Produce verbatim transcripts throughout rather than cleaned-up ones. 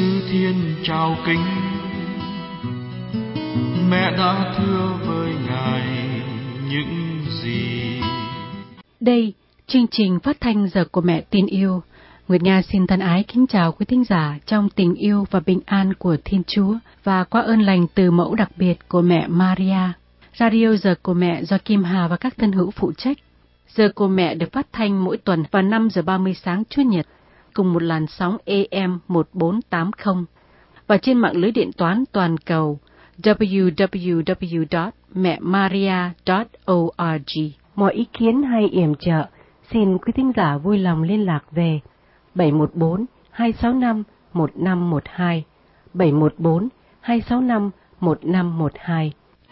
Giêsu thiên trao kính, mẹ đã thưa với Ngài những gì. Đây, chương trình phát thanh Giờ của Mẹ Tin Yêu. Nguyệt Nga xin thân ái kính chào quý thính giả trong tình yêu và bình an của Thiên Chúa và qua ơn lành từ mẫu đặc biệt của mẹ Maria. Radio Giờ của Mẹ do Kim Hà và các thân hữu phụ trách. Giờ của Mẹ được phát thanh mỗi tuần vào năm giờ ba mươi sáng Chủ nhật, cùng một làn sóng A M một bốn tám không và trên mạng lưới điện toán toàn cầu w w w chấm mẹ maria chấm org. Mọi ý kiến hay yểm trợ, xin quý thính giả vui lòng liên lạc về bảy một bốn hai sáu năm một năm một hai, bảy một bốn hai sáu năm một năm một hai.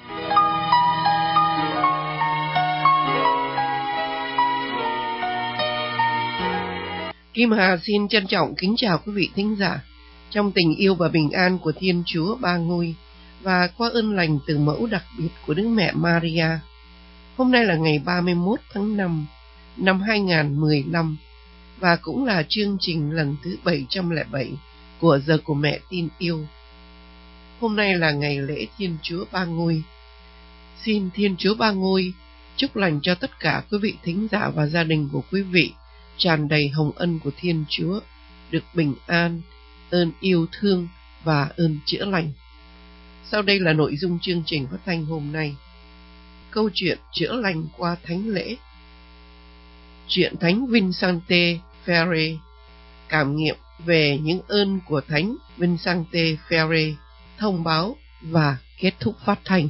Kim Hà xin trân trọng kính chào quý vị thính giả trong tình yêu và bình an của Thiên Chúa Ba Ngôi và qua ơn lành từ mẫu đặc biệt của Đức Mẹ Maria. Hôm nay là ngày ba mươi mốt tháng năm năm hai nghìn không trăm mười lăm và cũng là chương trình lần thứ bảy trăm lẻ bảy của Giờ của Mẹ Tin Yêu. Hôm nay là ngày lễ Thiên Chúa Ba Ngôi. Xin Thiên Chúa Ba Ngôi chúc lành cho tất cả quý vị thính giả và gia đình của quý vị tràn đầy hồng ân của Thiên Chúa, được bình an, ơn yêu thương và ơn chữa lành. Sau đây là nội dung chương trình phát thanh hôm nay. Câu chuyện chữa lành qua thánh lễ. Chuyện Thánh Vincente Ferrer, cảm nghiệm về những ơn của Thánh Vincente Ferrer, thông báo và kết thúc phát thanh.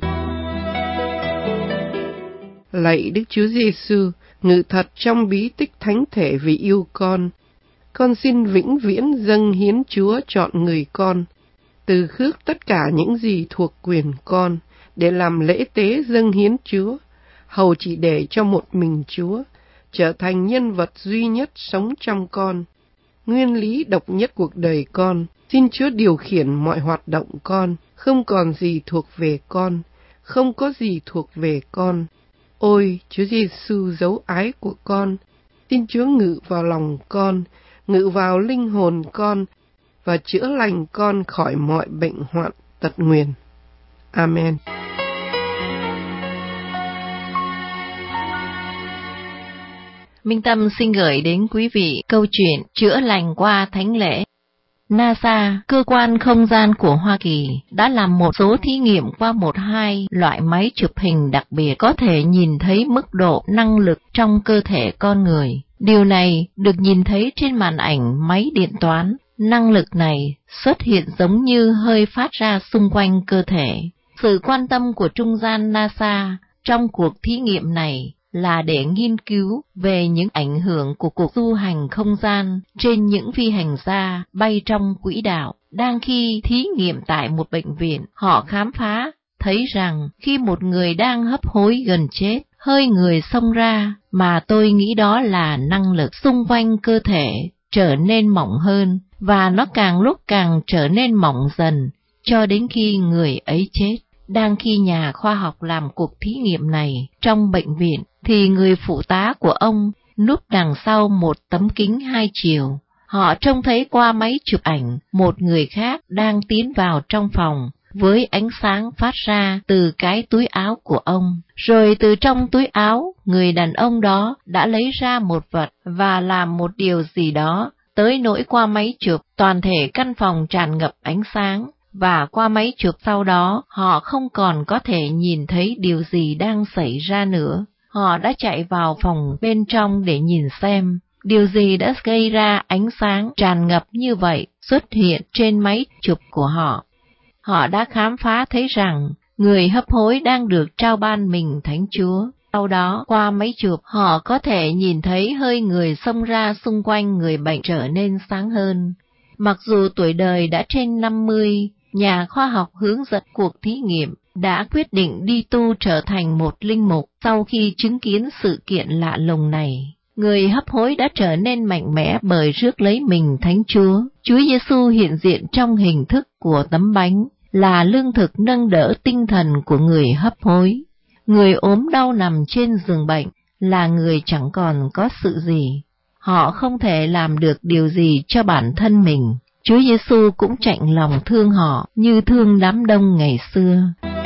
Lạy Đức Chúa Giêsu, ngự thật trong bí tích thánh thể vì yêu con, con xin vĩnh viễn dâng hiến Chúa chọn người con, từ khước tất cả những gì thuộc quyền con, để làm lễ tế dâng hiến Chúa, hầu chỉ để cho một mình Chúa, trở thành nhân vật duy nhất sống trong con, nguyên lý độc nhất cuộc đời con. Xin Chúa điều khiển mọi hoạt động con, không còn gì thuộc về con, không có gì thuộc về con. Ôi Chúa Giêsu dấu ái của con, xin Chúa ngự vào lòng con, ngự vào linh hồn con và chữa lành con khỏi mọi bệnh hoạn tật nguyền. Amen. Minh Tâm xin gửi đến quý vị câu chuyện chữa lành qua thánh lễ. NASA, cơ quan không gian của Hoa Kỳ, đã làm một số thí nghiệm qua một hai loại máy chụp hình đặc biệt có thể nhìn thấy mức độ năng lực trong cơ thể con người. Điều này được nhìn thấy trên màn ảnh máy điện toán. Năng lực này xuất hiện giống như hơi phát ra xung quanh cơ thể. Sự quan tâm của trung gian NASA trong cuộc thí nghiệm này là để nghiên cứu về những ảnh hưởng của cuộc du hành không gian trên những phi hành gia bay trong quỹ đạo. Đang khi thí nghiệm tại một bệnh viện, họ khám phá thấy rằng khi một người đang hấp hối gần chết, hơi người xông ra, mà tôi nghĩ đó là năng lực xung quanh cơ thể trở nên mỏng hơn, và nó càng lúc càng trở nên mỏng dần, cho đến khi người ấy chết. Đang khi nhà khoa học làm cuộc thí nghiệm này trong bệnh viện, thì người phụ tá của ông núp đằng sau một tấm kính hai chiều. Họ trông thấy qua máy chụp ảnh một người khác đang tiến vào trong phòng với ánh sáng phát ra từ cái túi áo của ông. Rồi từ trong túi áo, người đàn ông đó đã lấy ra một vật và làm một điều gì đó, tới nỗi qua máy chụp toàn thể căn phòng tràn ngập ánh sáng. Và qua máy chụp sau đó, họ không còn có thể nhìn thấy điều gì đang xảy ra nữa. Họ đã chạy vào phòng bên trong để nhìn xem điều gì đã gây ra ánh sáng tràn ngập như vậy xuất hiện trên máy chụp của họ. Họ đã khám phá thấy rằng người hấp hối đang được trao ban mình Thánh Chúa. Sau đó, qua máy chụp, họ có thể nhìn thấy hơi người xông ra xung quanh người bệnh trở nên sáng hơn. Mặc dù tuổi đời đã trên năm mươi, nhà khoa học hướng dẫn cuộc thí nghiệm đã quyết định đi tu trở thành một linh mục. Sau khi chứng kiến sự kiện lạ lùng này, người hấp hối đã trở nên mạnh mẽ bởi rước lấy mình Thánh Chúa. Chúa Giêsu hiện diện trong hình thức của tấm bánh, là lương thực nâng đỡ tinh thần của người hấp hối. Người ốm đau nằm trên giường bệnh là người chẳng còn có sự gì. Họ không thể làm được điều gì cho bản thân mình. Chúa Giêsu cũng chạnh lòng thương họ như thương đám đông ngày xưa.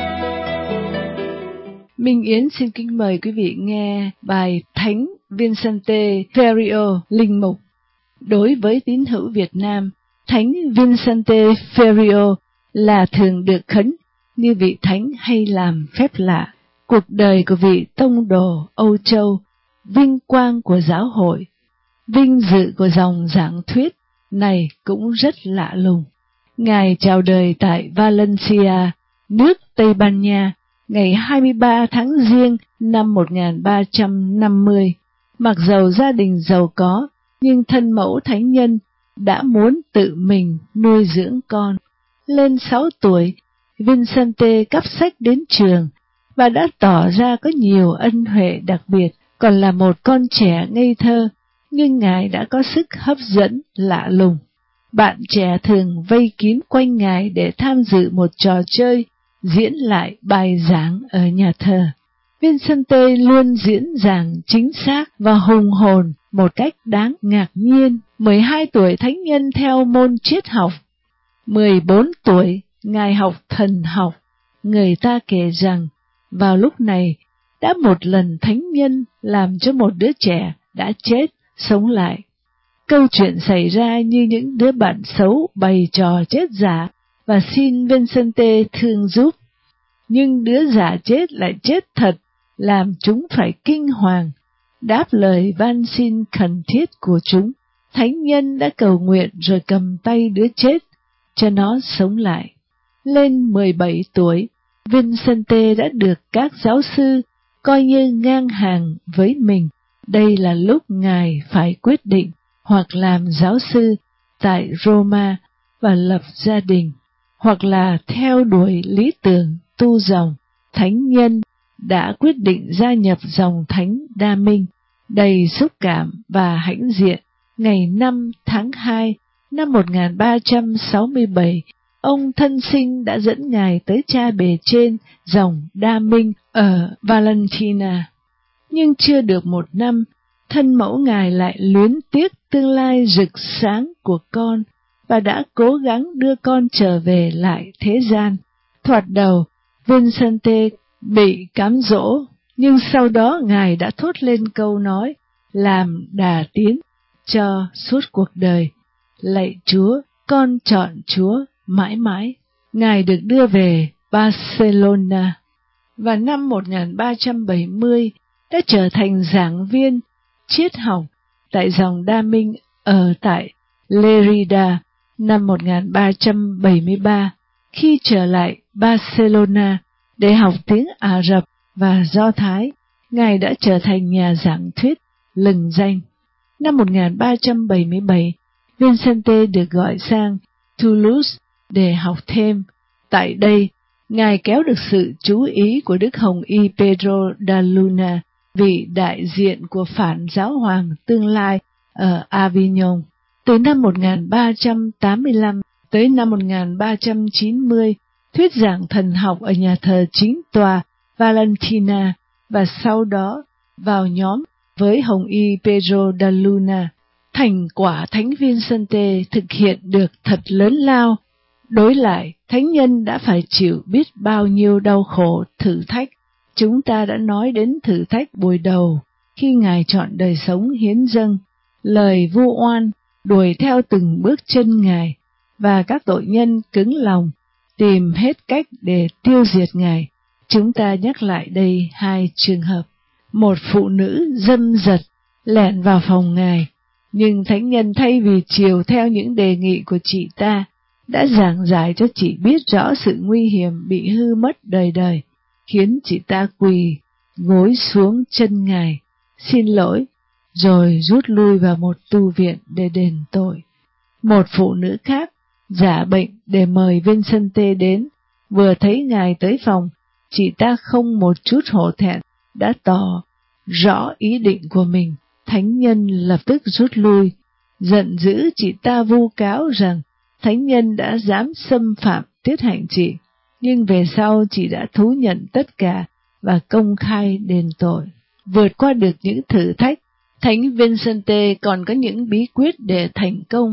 Minh Yến xin kính mời quý vị nghe bài Thánh Vincente Ferrio linh mục. Đối với tín hữu Việt Nam, Thánh Vincente Ferrio là thường được khấn như vị thánh hay làm phép lạ. Cuộc đời của vị tông đồ Âu Châu, vinh quang của giáo hội, vinh dự của dòng giảng thuyết này cũng rất lạ lùng. Ngài chào đời tại Valencia, nước Tây Ban Nha, ngày hai mươi ba tháng Giêng năm một nghìn ba trăm năm mươi. Mặc dầu gia đình giàu có, nhưng thân mẫu thánh nhân đã muốn tự mình nuôi dưỡng con. Lên sáu tuổi, Vincente cắp sách đến trường và đã tỏ ra có nhiều ân huệ đặc biệt. Còn là một con trẻ ngây thơ, nhưng Ngài đã có sức hấp dẫn lạ lùng. Bạn trẻ thường vây kín quanh Ngài để tham dự một trò chơi, diễn lại bài giảng ở nhà thờ. Vincente luôn diễn giảng chính xác và hùng hồn một cách đáng ngạc nhiên. mười hai tuổi thánh nhân theo môn triết học. mười bốn tuổi, Ngài học thần học. Người ta kể rằng, vào lúc này, đã một lần thánh nhân làm cho một đứa trẻ đã chết, sống lại. Câu chuyện xảy ra như những đứa bạn xấu bày trò chết giả và xin Vincente thương giúp. Nhưng đứa giả chết lại chết thật, làm chúng phải kinh hoàng. Đáp lời van xin khẩn thiết của chúng, thánh nhân đã cầu nguyện rồi cầm tay đứa chết, cho nó sống lại. Lên mười bảy tuổi, Vincente đã được các giáo sư coi như ngang hàng với mình. Đây là lúc Ngài phải quyết định hoặc làm giáo sư tại Roma và lập gia đình, hoặc là theo đuổi lý tưởng tu dòng. Thánh nhân đã quyết định gia nhập dòng Thánh Đa Minh, đầy xúc cảm và hãnh diện. Ngày năm tháng hai năm một nghìn ba trăm sáu mươi bảy, ông thân sinh đã dẫn Ngài tới cha bề trên dòng Đa Minh ở Valentina. Nhưng chưa được một năm, thân mẫu Ngài lại luyến tiếc tương lai rực sáng của con và đã cố gắng đưa con trở về lại thế gian. Thoạt đầu, Vincente bị cám dỗ, nhưng sau đó Ngài đã thốt lên câu nói làm đà tiến cho suốt cuộc đời: lạy Chúa, con chọn Chúa mãi mãi. Ngài được đưa về Barcelona và năm một nghìn ba trăm bảy mươi đã trở thành giảng viên triết học tại dòng Đa Minh ở tại Lerida. Năm một nghìn ba trăm bảy mươi ba, khi trở lại Barcelona để học tiếng Ả Rập và Do Thái, Ngài đã trở thành nhà giảng thuyết lừng danh. Năm một nghìn ba trăm bảy mươi bảy, Vincente được gọi sang Toulouse để học thêm. Tại đây, Ngài kéo được sự chú ý của Đức Hồng Y Pedro da Luna, vị đại diện của phản giáo hoàng tương lai ở Avignon. Từ năm một nghìn ba trăm tám mươi lăm tới năm một nghìn ba trăm chín mươi, thuyết giảng thần học ở nhà thờ chính tòa Valentina và sau đó vào nhóm với Hồng Y Pedro da Luna. Thành quả Thánh Vincente thực hiện được thật lớn lao. Đối lại, thánh nhân đã phải chịu biết bao nhiêu đau khổ, thử thách. Chúng ta đã nói đến thử thách buổi đầu, khi Ngài chọn đời sống hiến dâng, lời vu oan đuổi theo từng bước chân Ngài, và các tội nhân cứng lòng, tìm hết cách để tiêu diệt Ngài. Chúng ta nhắc lại đây hai trường hợp. Một phụ nữ dâm dật lẻn vào phòng Ngài, nhưng thánh nhân thay vì chiều theo những đề nghị của chị ta, đã giảng giải cho chị biết rõ sự nguy hiểm bị hư mất đời đời, khiến chị ta quỳ, gối xuống chân Ngài, xin lỗi, rồi rút lui vào một tu viện để đền tội. Một phụ nữ khác giả bệnh để mời Vincente đến, vừa thấy Ngài tới phòng, chị ta không một chút hổ thẹn, đã tỏ rõ ý định của mình. Thánh nhân lập tức rút lui, giận dữ chị ta vu cáo rằng thánh nhân đã dám xâm phạm tiết hạnh chị, nhưng về sau chị đã thú nhận tất cả và công khai đền tội. Vượt qua được những thử thách, Thánh Vincente còn có những bí quyết để thành công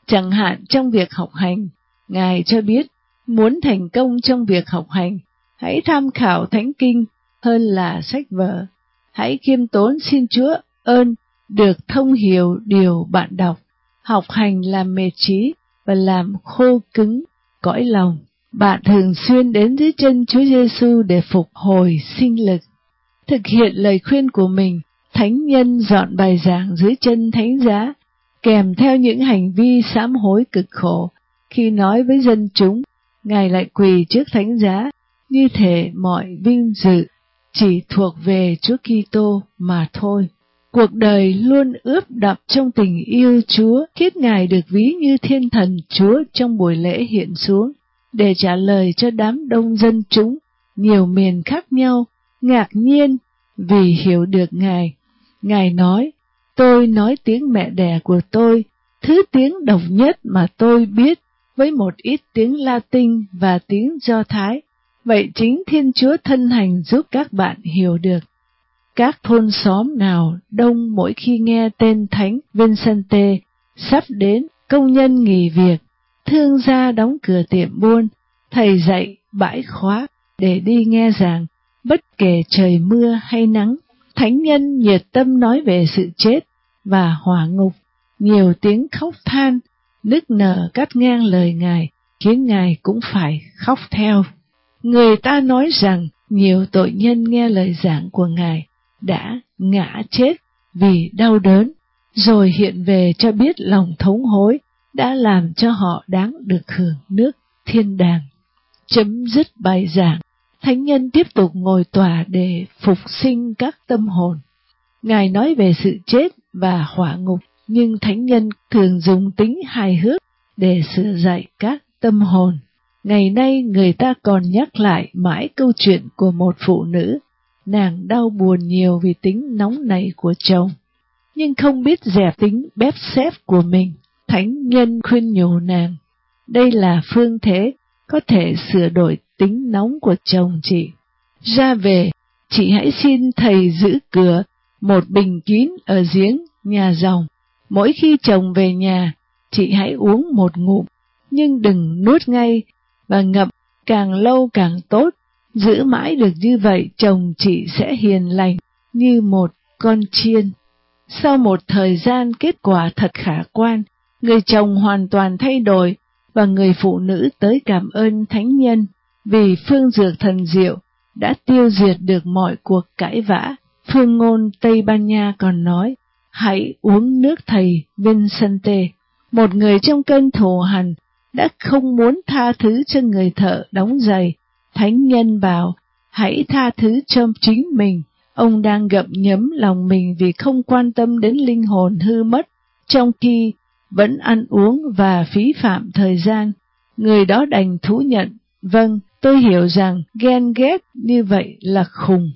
Chẳng hạn trong việc học hành, Ngài cho biết muốn thành công trong việc học hành, hãy tham khảo Thánh Kinh hơn là sách vở. Hãy khiêm tốn xin Chúa ơn được thông hiểu điều bạn đọc. Học hành làm mệt trí và làm khô cứng cõi lòng. Bạn thường xuyên đến dưới chân Chúa Giêsu để phục hồi sinh lực. Thực hiện lời khuyên của mình, thánh nhân dọn bài giảng dưới chân thánh giá, kèm theo những hành vi sám hối cực khổ. Khi nói với dân chúng, Ngài lại quỳ trước thánh giá, như thể mọi vinh dự chỉ thuộc về Chúa Kitô mà thôi. Cuộc đời luôn ướp đậm trong tình yêu Chúa, khiến Ngài được ví như thiên thần Chúa trong buổi lễ hiện xuống, để trả lời cho đám đông dân chúng, nhiều miền khác nhau, ngạc nhiên vì hiểu được Ngài. Ngài nói, tôi nói tiếng mẹ đẻ của tôi, thứ tiếng độc nhất mà tôi biết, với một ít tiếng Latin và tiếng Do Thái. Vậy chính Thiên Chúa thân hành giúp các bạn hiểu được. Các thôn xóm nào đông mỗi khi nghe tên Thánh Vincente sắp đến, công nhân nghỉ việc, thương gia đóng cửa tiệm buôn, thầy dạy bãi khóa để đi nghe giảng, bất kể trời mưa hay nắng. Thánh nhân nhiệt tâm nói về sự chết và hỏa ngục, nhiều tiếng khóc than, nức nở cắt ngang lời Ngài, khiến Ngài cũng phải khóc theo. Người ta nói rằng nhiều tội nhân nghe lời giảng của Ngài đã ngã chết vì đau đớn, rồi hiện về cho biết lòng thống hối đã làm cho họ đáng được hưởng nước thiên đàng. Chấm dứt bài giảng, thánh nhân tiếp tục ngồi tòa để phục sinh các tâm hồn. Ngài nói về sự chết và hỏa ngục, nhưng thánh nhân thường dùng tính hài hước để sửa dạy các tâm hồn. Ngày nay người ta còn nhắc lại mãi câu chuyện của một phụ nữ, nàng đau buồn nhiều vì tính nóng nảy của chồng, nhưng không biết dẹp tính bếp xếp của mình. Thánh nhân khuyên nhủ nàng, đây là phương thế có thể sửa đổi tính nóng của chồng chị. Ra về, chị hãy xin thầy giữ cửa một bình kín ở giếng nhà dòng. Mỗi khi chồng về nhà, chị hãy uống một ngụm, nhưng đừng nuốt ngay, và ngậm càng lâu càng tốt. Giữ mãi được như vậy, chồng chị sẽ hiền lành như một con chiên. Sau một thời gian, kết quả thật khả quan, người chồng hoàn toàn thay đổi, và người phụ nữ tới cảm ơn thánh nhân vì phương dược thần diệu đã tiêu diệt được mọi cuộc cãi vã. Phương ngôn Tây Ban Nha còn nói, hãy uống nước thầy Vincente. Một người trong cơn thù hằn đã không muốn tha thứ cho người thợ đóng giày. Thánh nhân bảo, hãy tha thứ cho chính mình. Ông đang gặm nhấm lòng mình vì không quan tâm đến linh hồn hư mất, trong khi vẫn ăn uống và phí phạm thời gian. Người đó đành thú nhận, vâng, tôi hiểu rằng ghen ghét như vậy là khùng.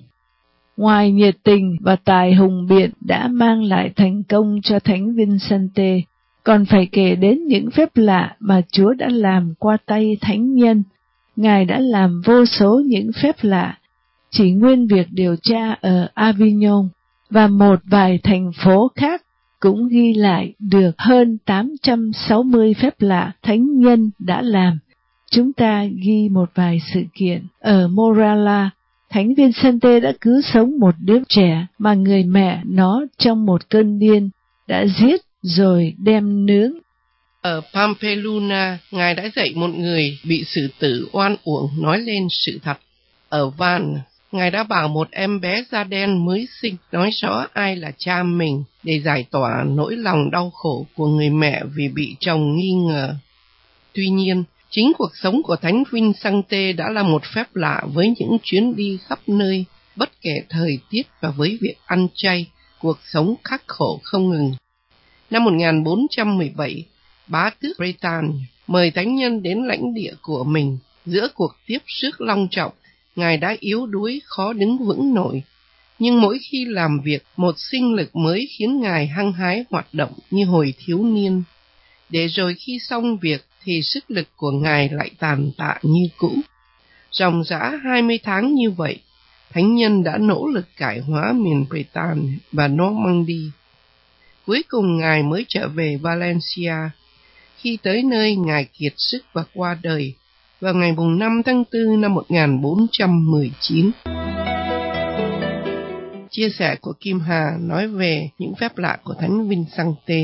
Ngoài nhiệt tình và tài hùng biện đã mang lại thành công cho Thánh Vincente, còn phải kể đến những phép lạ mà Chúa đã làm qua tay thánh nhân. Ngài đã làm vô số những phép lạ, chỉ nguyên việc điều tra ở Avignon và một vài thành phố khác cũng ghi lại được hơn tám trăm sáu mươi phép lạ thánh nhân đã làm. Chúng ta ghi một vài sự kiện. Ở Morala, Thánh Vincente đã cứu sống một đứa trẻ mà người mẹ nó trong một cơn điên đã giết rồi đem nướng. Ở Pampeluna, Ngài đã dạy một người bị xử tử oan uổng nói lên sự thật. Ở Van, Ngài đã bảo một em bé da đen mới sinh nói rõ ai là cha mình để giải tỏa nỗi lòng đau khổ của người mẹ vì bị chồng nghi ngờ. Tuy nhiên, chính cuộc sống của Thánh Vincente đã là một phép lạ với những chuyến đi khắp nơi, bất kể thời tiết và với việc ăn chay, cuộc sống khắc khổ không ngừng. Năm một nghìn bốn trăm mười bảy, bá tước Bretagne mời thánh nhân đến lãnh địa của mình. Giữa cuộc tiếp sức long trọng, Ngài đã yếu đuối khó đứng vững nổi. Nhưng mỗi khi làm việc, một sinh lực mới khiến Ngài hăng hái hoạt động như hồi thiếu niên. Để rồi khi xong việc thì sức lực của Ngài lại tàn tạ như cũ. Ròng rã hai mươi tháng như vậy, thánh nhân đã nỗ lực cải hóa miền Bretagne và Normandy. Cuối cùng Ngài mới trở về Valencia. khi tới nơi Ngài kiệt sức và qua đời vào ngày năm tháng tư năm một nghìn bốn trăm mười chín. Chia sẻ của Kim Hà nói về những phép lạ của Thánh Vincente.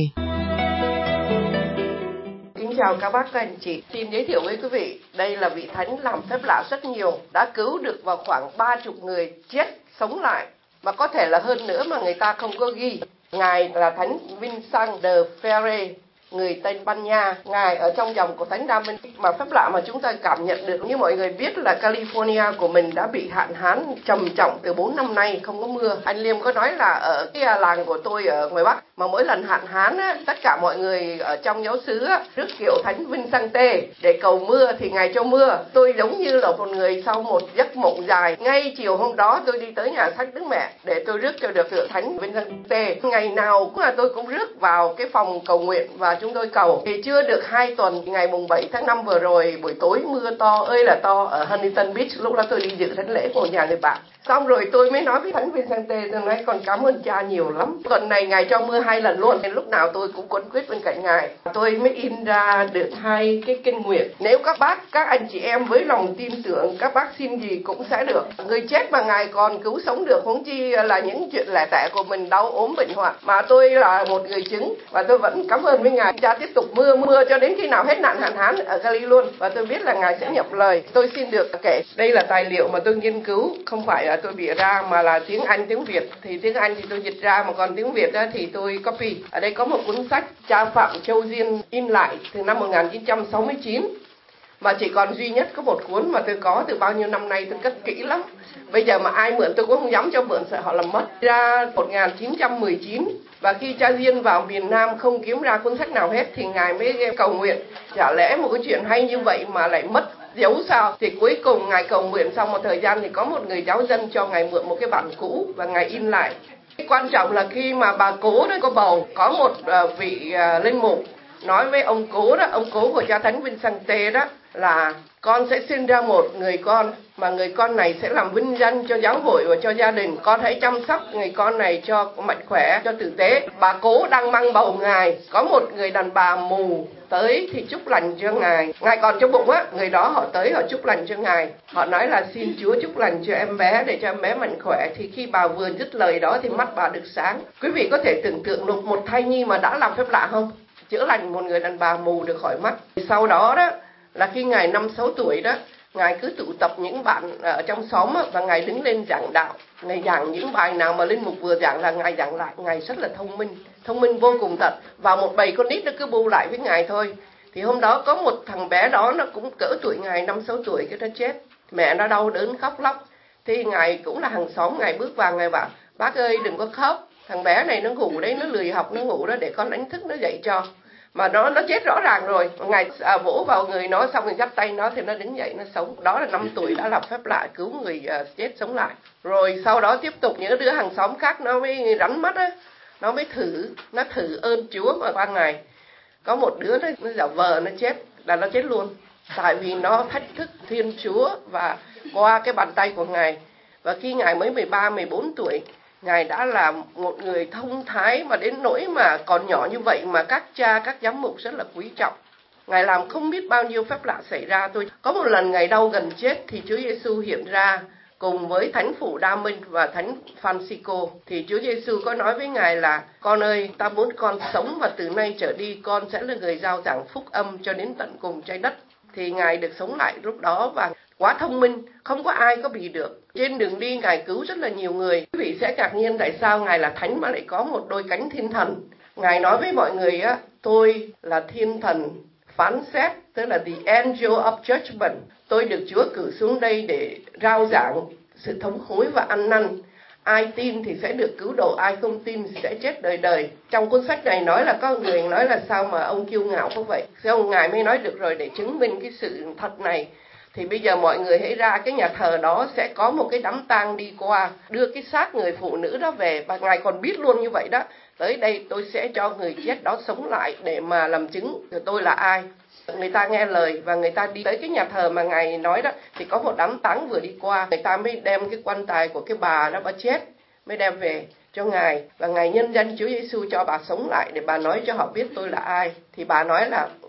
Kính chào các bác, các anh chị. Xin giới thiệu với quý vị, đây là vị thánh làm phép lạ rất nhiều, đã cứu được vào khoảng ba chục người chết sống lại, mà có thể là hơn nữa mà người ta không có ghi. Ngài là Thánh Vincent de Ferre, người Tây Ban Nha. Ngài ở trong dòng của Thánh Đa-minh. Mà phép lạ mà chúng ta cảm nhận được, như mọi người biết là California của mình đã bị hạn hán trầm trọng từ bốn năm nay, không có mưa. Anh Liêm có nói là ở cái làng của tôi ở ngoài Bắc, mà mỗi lần hạn hán á, tất cả mọi người ở trong giáo xứ á, rước kiệu Thánh Vincente để cầu mưa thì Ngài cho mưa. Tôi giống như là một người sau một giấc mộng dài. Ngay chiều hôm đó tôi đi tới nhà sách Đức Mẹ để tôi rước cho được kiệu Thánh Vincente. Ngày nào cũng là tôi cũng rước vào cái phòng cầu nguyện và chúng tôi cầu. Thì chưa được hai tuần, ngày mùng bảy tháng năm vừa rồi, buổi tối mưa to ơi là to ở Huntington Beach. Lúc đó tôi đi dự thánh lễ của nhà người bạn. Xong rồi tôi mới nói với Thánh Vincente, tôi nói con cảm ơn cha nhiều lắm. Tuần này Ngài cho mưa hai lần luôn. Lúc nào tôi cũng quấn quýt bên cạnh Ngài. Tôi mới in ra được hai cái kinh nguyện. Nếu các bác, các anh chị em với lòng tin tưởng, các bác xin gì cũng sẽ được. Người chết mà Ngài còn cứu sống được, huống chi là những chuyện lẻ tẻ của mình, đau ốm bệnh hoạn. Mà tôi là một người chứng và tôi vẫn cảm ơn với Ngài. Cha tiếp tục mưa mưa cho đến khi nào hết nạn hạn hán ở Cali luôn. Và tôi biết là Ngài sẽ nhập lời. Tôi xin được kể, đây là tài liệu mà tôi nghiên cứu, không phải là tôi bịa ra mà là tiếng Anh, tiếng Việt. Thì tiếng Anh thì tôi dịch ra, mà còn tiếng Việt á, thì tôi copy. Ở đây có một cuốn sách cha Phạm Châu Diên in lại từ năm một nghìn chín trăm sáu mươi chín, mà chỉ còn duy nhất có một cuốn mà tôi có từ bao nhiêu năm nay, tôi cất kỹ lắm. Bây giờ mà ai mượn tôi cũng không dám cho mượn, sợ họ làm mất. Ra một nghìn chín trăm mười chín, và khi cha Diên vào miền Nam không kiếm ra cuốn sách nào hết thì Ngài mới cầu nguyện, chả lẽ một cái chuyện hay như vậy mà lại mất dấu sao? Thì cuối cùng Ngài cầu nguyện xong một thời gian thì có một người giáo dân cho Ngài mượn một cái bản cũ và Ngài in lại. Cái quan trọng là khi mà bà cố đó có bầu, có một uh, vị uh, linh mục nói với ông cố đó, ông cố của cha Thánh Vincente đó, là con sẽ sinh ra một người con, mà người con này sẽ làm vinh danh cho giáo hội và cho gia đình. Con hãy chăm sóc người con này cho mạnh khỏe, cho tử tế. Bà cố đang mang bầu Ngài, có một người đàn bà mù tới thì chúc lành cho Ngài. Ngài còn trong bụng á, người đó họ tới họ chúc lành cho Ngài. Họ nói là xin Chúa chúc lành cho em bé để cho em bé mạnh khỏe. Thì khi bà vừa dứt lời đó thì mắt bà được sáng. Quý vị có thể tưởng tượng được một thai nhi mà đã làm phép lạ không? Chữa lành một người đàn bà mù được khỏi mắt. Sau đó đó là khi Ngài năm sáu tuổi đó, Ngài cứ tụ tập những bạn ở trong xóm á, và Ngài đứng lên giảng đạo. Ngài giảng những bài nào mà linh mục vừa giảng là Ngài giảng lại. Ngài rất là thông minh, thông minh vô cùng thật. Và một bầy con nít nó cứ bu lại với Ngài thôi. Thì hôm đó có một thằng bé đó, nó cũng cỡ tuổi Ngài, năm sáu tuổi, cái nó chết. Mẹ nó đau đớn khóc lóc. Thì Ngài cũng là hàng xóm, Ngài bước vào, Ngài bảo: bác ơi đừng có khóc, thằng bé này nó ngủ đấy, nó lười học, nó ngủ đó, để con đánh thức nó dậy cho. Mà nó nó chết rõ ràng rồi. Ngài à, vỗ vào người nó xong rồi dắt tay nó thì nó đứng dậy, nó sống. Đó là năm tuổi đã làm phép lạ cứu người à, chết sống lại. Rồi sau đó tiếp tục những đứa hàng xóm khác nó mới rắn mắt á, nó mới thử, nó thử ơn Chúa mà qua Ngài. Có một đứa nó, nó giả vờ nó chết, là nó chết luôn. Tại vì nó thách thức Thiên Chúa và qua cái bàn tay của Ngài. Và khi Ngài mới mười ba, mười bốn tuổi, Ngài đã là một người thông thái, mà đến nỗi mà còn nhỏ như vậy mà các cha, các giám mục rất là quý trọng. Ngài làm không biết bao nhiêu phép lạ xảy ra. Tôi có một lần Ngài đau gần chết thì Chúa Giêsu hiện ra cùng với Thánh Phụ Đa Minh và Thánh Francisco. Thì Chúa Giêsu có nói với Ngài là: con ơi, ta muốn con sống và từ nay trở đi con sẽ là người rao giảng phúc âm cho đến tận cùng trái đất. Thì Ngài được sống lại lúc đó và quá thông minh, không có ai có bị được. Trên đường đi Ngài cứu rất là nhiều người. Quý vị sẽ ngạc nhiên tại sao Ngài là thánh mà lại có một đôi cánh thiên thần. Ngài nói với mọi người á: tôi là thiên thần phán xét, tức là the angel of judgment. Tôi được Chúa cử xuống đây để rao giảng sự thống hối và ăn năn. Ai tin thì sẽ được cứu độ, ai không tin thì sẽ chết đời đời. Trong cuốn sách này nói là có người nói là sao mà ông kiêu ngạo có vậy. Thế ông Ngài mới nói được rồi, để chứng minh cái sự thật này. Thì bây giờ mọi người hãy ra cái nhà thờ đó, sẽ có một cái đám tang đi qua, đưa cái xác người phụ nữ đó về. Và Ngài còn biết luôn như vậy đó: tới đây tôi sẽ cho người chết đó sống lại để mà làm chứng tôi là ai. Người ta nghe lời và người ta đi tới cái nhà thờ mà Ngài nói đó. Thì có một đám tang vừa đi qua, người ta mới đem cái quan tài của cái bà đó, bà chết, mới đem về cho Ngài. Và Ngài nhân danh Chúa Giêsu cho bà sống lại để bà nói cho họ biết tôi là ai. Thì bà nói là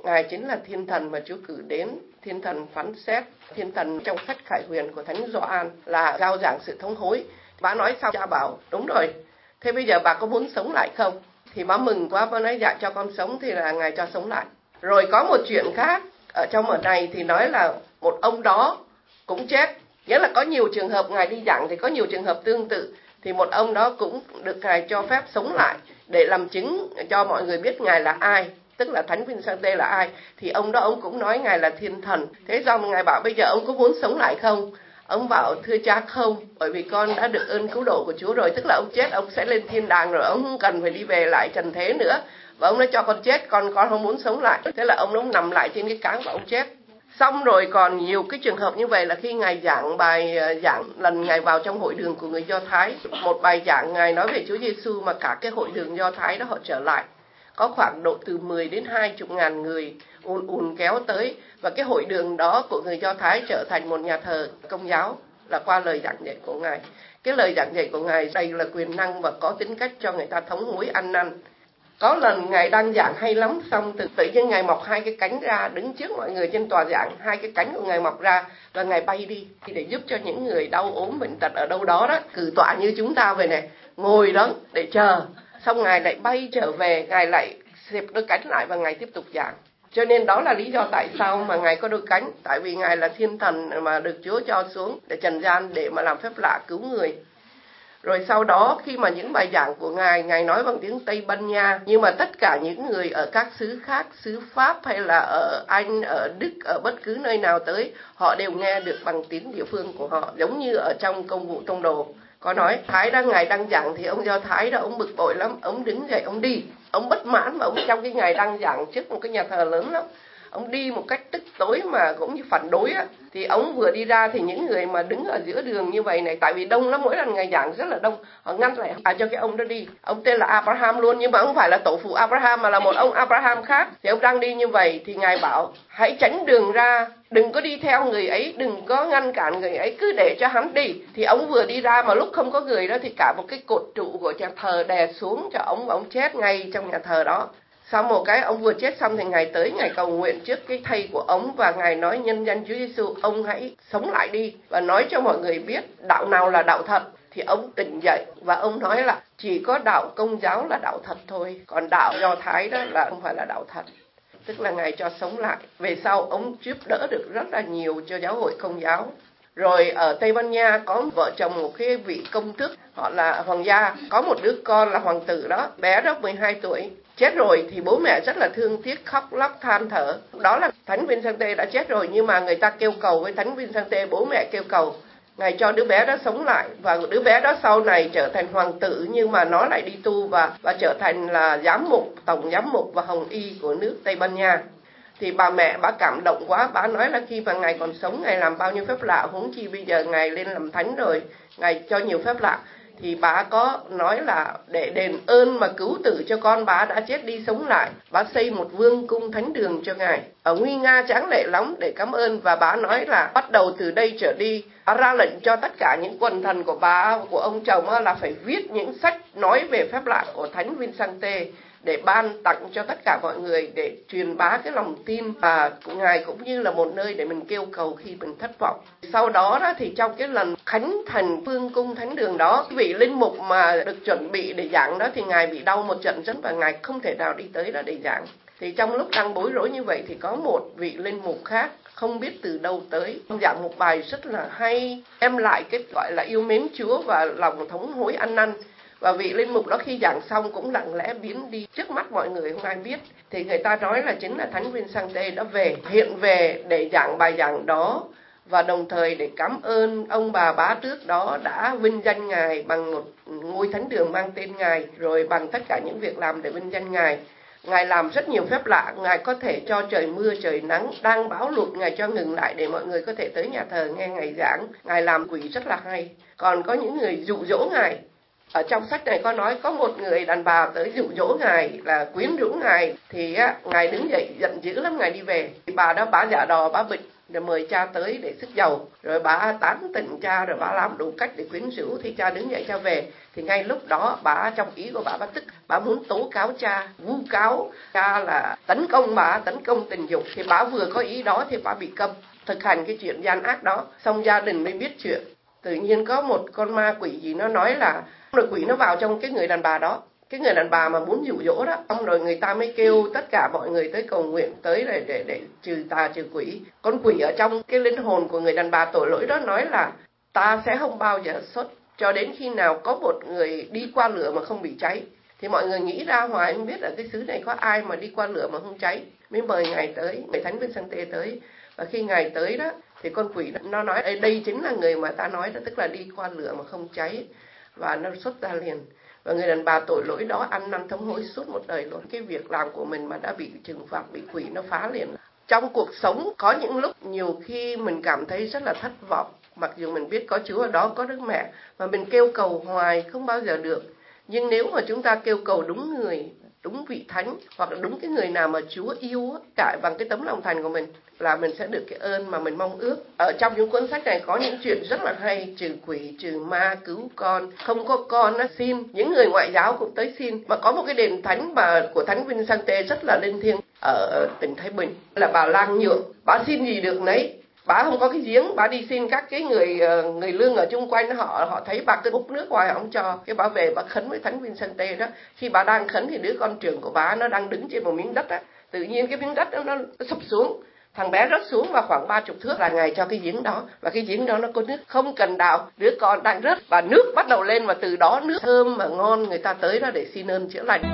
Ngài chính là thiên thần mà Chúa cử đến, thiên thần phán xét, thiên thần trong sách Khải Huyền của Thánh Gioan là rao giảng sự thống hối. Bà nói sao? Cha bảo, đúng rồi, thế bây giờ bà có muốn sống lại không? Thì bà mừng quá, bà nói dạ cho con sống, thì là Ngài cho sống lại. Rồi có một chuyện khác, ở trong ở này thì nói là một ông đó cũng chết. Nghĩa là có nhiều trường hợp Ngài đi giảng thì có nhiều trường hợp tương tự. Thì một ông đó cũng được Ngài cho phép sống lại để làm chứng cho mọi người biết Ngài là ai, tức là Thánh Vincente là ai. Thì ông đó ông cũng nói Ngài là thiên thần. Thế xong Ngài bảo bây giờ ông có muốn sống lại không? Ông bảo thưa cha không, bởi vì con đã được ơn cứu độ của Chúa rồi. Tức là ông chết ông sẽ lên thiên đàng rồi, ông không cần phải đi về lại trần thế nữa. Và ông nói cho con chết, con con không muốn sống lại. Thế là ông nó nằm lại trên cái cáng và ông chết. Xong rồi còn nhiều cái trường hợp như vậy là khi Ngài giảng bài giảng lần Ngài vào trong hội đường của người Do Thái, một bài giảng Ngài nói về Chúa Giêsu mà cả cái hội đường Do Thái đó họ trở lại. Có khoảng độ từ mười đến hai mươi ngàn người ùn ùn kéo tới, và cái hội đường đó của người Do Thái trở thành một nhà thờ Công giáo là qua lời giảng dạy của Ngài. Cái lời giảng dạy của Ngài đầy là quyền năng và có tính cách cho người ta thống hối ăn năn. Có lần Ngài đang giảng hay lắm, xong từ tự nhiên Ngài mọc hai cái cánh ra, đứng trước mọi người trên tòa giảng, hai cái cánh của Ngài mọc ra và Ngài bay đi để giúp cho những người đau ốm bệnh tật ở đâu đó đó, cử tọa như chúng ta về này, ngồi đó để chờ. Xong Ngài lại bay trở về, Ngài lại xếp đôi cánh lại và Ngài tiếp tục giảng. Cho nên đó là lý do tại sao mà Ngài có đôi cánh, tại vì Ngài là thiên thần mà được Chúa cho xuống để trần gian để mà làm phép lạ cứu người. Rồi sau đó khi mà những bài giảng của Ngài, Ngài nói bằng tiếng Tây Ban Nha, nhưng mà tất cả những người ở các xứ khác, xứ Pháp hay là ở Anh, ở Đức, ở bất cứ nơi nào tới, họ đều nghe được bằng tiếng địa phương của họ, giống như ở trong công vụ tông đồ. Có nói, Thái đang Ngài đang giảng thì ông Do Thái đó, ông bực bội lắm, ông đứng dậy, ông đi. Ông bất mãn mà ông trong cái Ngài đang giảng trước một cái nhà thờ lớn lắm. Ông đi một cách tức tối mà cũng như phản đối á. Thì ông vừa đi ra thì những người mà đứng ở giữa đường như vậy này, tại vì đông lắm, mỗi lần Ngài giảng rất là đông, họ ngăn lại à, cho cái ông đó đi. Ông tên là Abraham luôn, nhưng mà không phải là tổ phụ Abraham mà là một ông Abraham khác. Thì ông đang đi như vậy thì Ngài bảo hãy tránh đường ra, đừng có đi theo người ấy, đừng có ngăn cản người ấy, cứ để cho hắn đi. Thì ông vừa đi ra mà lúc không có người đó thì cả một cái cột trụ của nhà thờ đè xuống cho ông, và ông chết ngay trong nhà thờ đó. Sau một cái ông vừa chết xong thì Ngài tới, Ngài cầu nguyện trước cái thây của ông và Ngài nói nhân danh Chúa Giêsu, ông hãy sống lại đi và nói cho mọi người biết đạo nào là đạo thật. Thì ông tỉnh dậy và ông nói là chỉ có đạo Công giáo là đạo thật thôi, còn đạo Do Thái đó là không phải là đạo thật. Tức là Ngài cho sống lại. Về sau ông giúp đỡ được rất là nhiều cho giáo hội Công giáo. Rồi ở Tây Ban Nha có vợ chồng một cái vị công tước, họ là hoàng gia, có một đứa con là hoàng tử đó, bé đó mười hai tuổi. Chết rồi thì bố mẹ rất là thương tiếc, khóc lóc than thở. Đó là Thánh Vincente đã chết rồi, nhưng mà người ta kêu cầu với Thánh Vincente, bố mẹ kêu cầu Ngài cho đứa bé đó sống lại, và đứa bé đó sau này trở thành hoàng tử, nhưng mà nó lại đi tu và và trở thành là giám mục, tổng giám mục và hồng y của nước Tây Ban Nha. Thì bà mẹ bà cảm động quá, bà nói là khi mà Ngài còn sống Ngài làm bao nhiêu phép lạ, huống chi bây giờ Ngài lên làm thánh rồi, Ngài cho nhiều phép lạ. Thì bà có nói là để đền ơn mà cứu tử cho con bà đã chết đi sống lại, bà xây một vương cung thánh đường cho Ngài ở nguy nga tráng lệ lắm để cảm ơn. Và bà nói là bắt đầu từ đây trở đi, bà ra lệnh cho tất cả những quần thần của bà, của ông chồng là phải viết những sách nói về phép lạ của Thánh Vincente để ban tặng cho tất cả mọi người, để truyền bá cái lòng tin và Ngài cũng như là một nơi để mình kêu cầu khi mình thất vọng. Sau đó đó thì trong cái lần khánh thành vương cung thánh đường đó, vị linh mục mà được chuẩn bị để giảng đó thì Ngài bị đau một trận rất và Ngài không thể nào đi tới đó để giảng. Thì trong lúc đang bối rối như vậy thì có một vị linh mục khác không biết từ đâu tới, ông giảng một bài rất là hay, đem lại cái gọi là yêu mến Chúa và lòng thống hối ăn năn. Và vị linh mục đó khi giảng xong cũng lặng lẽ biến đi trước mắt mọi người, không ai biết. Thì người ta nói là chính là Thánh Vincente đã về, hiện về để giảng bài giảng đó, và đồng thời để cảm ơn ông bà bá tước đó đã vinh danh Ngài bằng một ngôi thánh đường mang tên Ngài, rồi bằng tất cả những việc làm để vinh danh Ngài. Ngài làm rất nhiều phép lạ, Ngài có thể cho trời mưa trời nắng, đang bão lụt Ngài cho ngừng lại để mọi người có thể tới nhà thờ nghe Ngài giảng. Ngài làm quỷ rất là hay. Còn có những người dụ dỗ Ngài. Ở trong sách này có nói có một người đàn bà tới dụ dỗ Ngài, là quyến rũ Ngài, thì á, Ngài đứng dậy giận dữ lắm, Ngài đi về. Thì bà đó bà giả đò, bà bịch rồi mời cha tới để sức dầu, rồi bà tán tỉnh cha, rồi bà làm đủ cách để quyến rũ, thì cha đứng dậy cha về. Thì ngay lúc đó bà trong ý của bà bà tức, bà muốn tố cáo cha, vu cáo cha là tấn công bà, tấn công tình dục. Thì bà vừa có ý đó thì bà bị câm, thực hành cái chuyện gian ác đó. Xong gia đình mới biết chuyện. Tự nhiên có một con ma quỷ gì nó nói là, rồi quỷ nó vào trong cái người đàn bà đó, cái người đàn bà mà muốn dụ dỗ đó. Xong rồi người ta mới kêu tất cả mọi người tới cầu nguyện, tới để để để trừ tà trừ quỷ. Con quỷ ở trong cái linh hồn của người đàn bà tội lỗi đó nói là ta sẽ không bao giờ xuất cho đến khi nào có một người đi qua lửa mà không bị cháy. Thì mọi người nghĩ ra hoài không biết ở cái xứ này có ai mà đi qua lửa mà không cháy. Mới mời ngài tới, mời Thánh Vincente tới. Và khi ngài tới đó thì con quỷ nó nói đây chính là người mà ta nói đó, tức là đi qua lửa mà không cháy. Và nó xuất ra liền. Và người đàn bà tội lỗi đó ăn năn thống hối suốt một đời luôn. Cái việc làm của mình mà đã bị trừng phạt, bị quỷ nó phá liền. Trong cuộc sống có những lúc nhiều khi mình cảm thấy rất là thất vọng. Mặc dù mình biết có Chúa ở đó, có Đức Mẹ, mà mình kêu cầu hoài không bao giờ được. Nhưng nếu mà chúng ta kêu cầu đúng người, đúng vị thánh, hoặc là đúng cái người nào mà Chúa yêu cải bằng cái tấm lòng thành của mình, là mình sẽ được cái ơn mà mình mong ước. Ở trong những cuốn sách này có những chuyện rất là hay, trừ quỷ, trừ ma, cứu con, không có con á, xin. Những người ngoại giáo cũng tới xin. Mà có một cái đền thánh mà của Thánh Vincente rất là linh thiêng ở tỉnh Thái Bình, là bà Lang Nhượng. Bà xin gì được nấy. Bà không có cái giếng, bà đi xin các cái người người lương ở chung quanh, họ họ thấy bà cứ hút nước hoài không cho. Cái bà về bà khấn với Thánh Vincente đó. Khi bà đang khấn thì đứa con trưởng của bà nó đang đứng trên một miếng đất á, tự nhiên cái miếng đất đó nó, nó sụp xuống. Thằng bé rớt xuống vào khoảng ba chục thước, là ngài cho cái giếng đó, và cái giếng đó nó có nước, không cần đào. Đứa con đang rớt và nước bắt đầu lên, và từ đó nước thơm mà ngon, người ta tới đó để xin ơn chữa lành.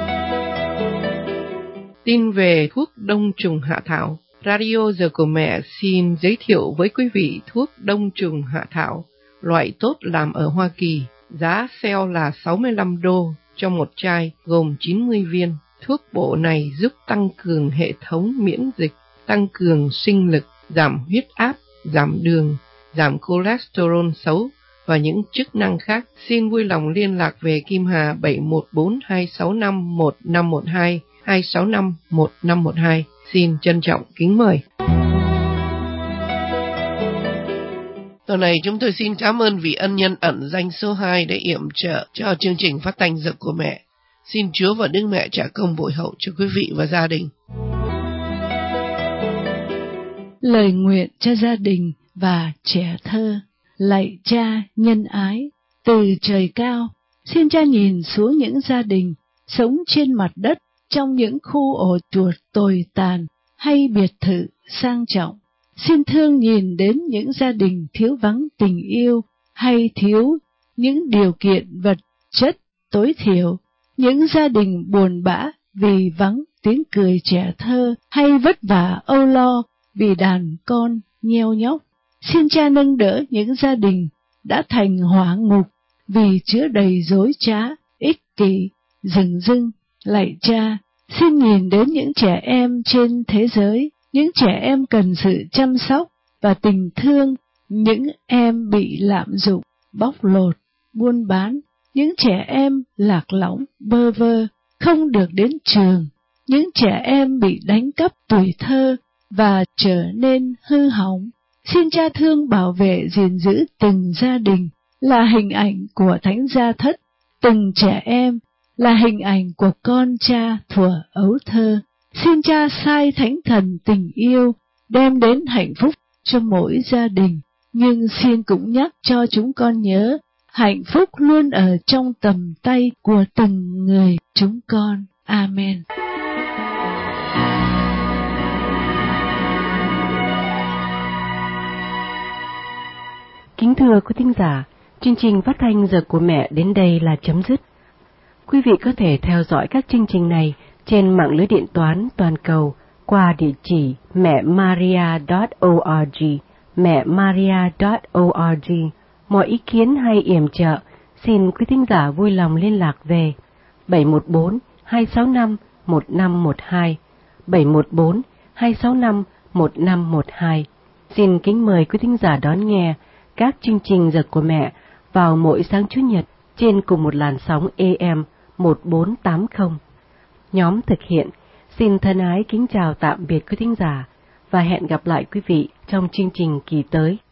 Tin về thuốc đông trùng hạ thảo. Radio Giờ của Mẹ xin giới thiệu với quý vị thuốc đông trùng hạ thảo, loại tốt làm ở Hoa Kỳ. Giá sale là sáu mươi lăm đô cho một chai, gồm chín mươi viên. Thuốc bổ này giúp tăng cường hệ thống miễn dịch, tăng cường sinh lực, giảm huyết áp, giảm đường, giảm cholesterol xấu và những chức năng khác. Xin vui lòng liên lạc về Kim Hà bảy một bốn hai sáu năm một năm một hai, hai sáu năm một năm một hai. Xin trân trọng kính mời. Tuần này chúng tôi xin cảm ơn vị ân nhân ẩn danh số hai đã yểm trợ cho chương trình phát thanh Giờ của Mẹ. Xin Chúa và Đức Mẹ trả công bội hậu cho quý vị và gia đình. Lời nguyện cho gia đình và trẻ thơ. Lạy Cha nhân ái, từ trời cao, xin Cha nhìn xuống những gia đình sống trên mặt đất, trong những khu ổ chuột tồi tàn hay biệt thự sang trọng. Xin thương nhìn đến những gia đình thiếu vắng tình yêu hay thiếu những điều kiện vật chất tối thiểu, những gia đình buồn bã vì vắng tiếng cười trẻ thơ hay vất vả âu lo vì đàn con nheo nhóc. Xin Cha nâng đỡ những gia đình đã thành hỏa ngục vì chứa đầy dối trá, ích kỷ, dửng dưng. Lạy Cha, xin nhìn đến những trẻ em trên thế giới, những trẻ em cần sự chăm sóc và tình thương, những em bị lạm dụng, bóc lột, buôn bán, những trẻ em lạc lõng, bơ vơ, không được đến trường, những trẻ em bị đánh cắp tuổi thơ và trở nên hư hỏng. Xin Cha thương bảo vệ gìn giữ từng gia đình là hình ảnh của Thánh Gia Thất, từng trẻ em là hình ảnh của con Cha thuở ấu thơ. Xin Cha sai Thánh Thần tình yêu đem đến hạnh phúc cho mỗi gia đình, nhưng xin cũng nhắc cho chúng con nhớ hạnh phúc luôn ở trong tầm tay của từng người chúng con. Amen. Kính thưa quý thính giả, chương trình phát thanh Giờ của Mẹ đến đây là chấm dứt. Quý vị có thể theo dõi các chương trình này trên mạng lưới điện toán toàn cầu qua địa chỉ mẹ maria chấm org, mẹ maria chấm org. Mọi ý kiến hay yểm trợ, xin quý thính giả vui lòng liên lạc về bảy một bốn hai sáu năm một năm một hai, bảy một bốn hai sáu năm một năm một hai. Xin kính mời quý thính giả đón nghe các chương trình Giờ của Mẹ vào mỗi sáng Chủ nhật trên cùng một làn sóng A M một bốn tám không. Nhóm thực hiện xin thân ái kính chào tạm biệt quý thính giả và hẹn gặp lại quý vị trong chương trình kỳ tới.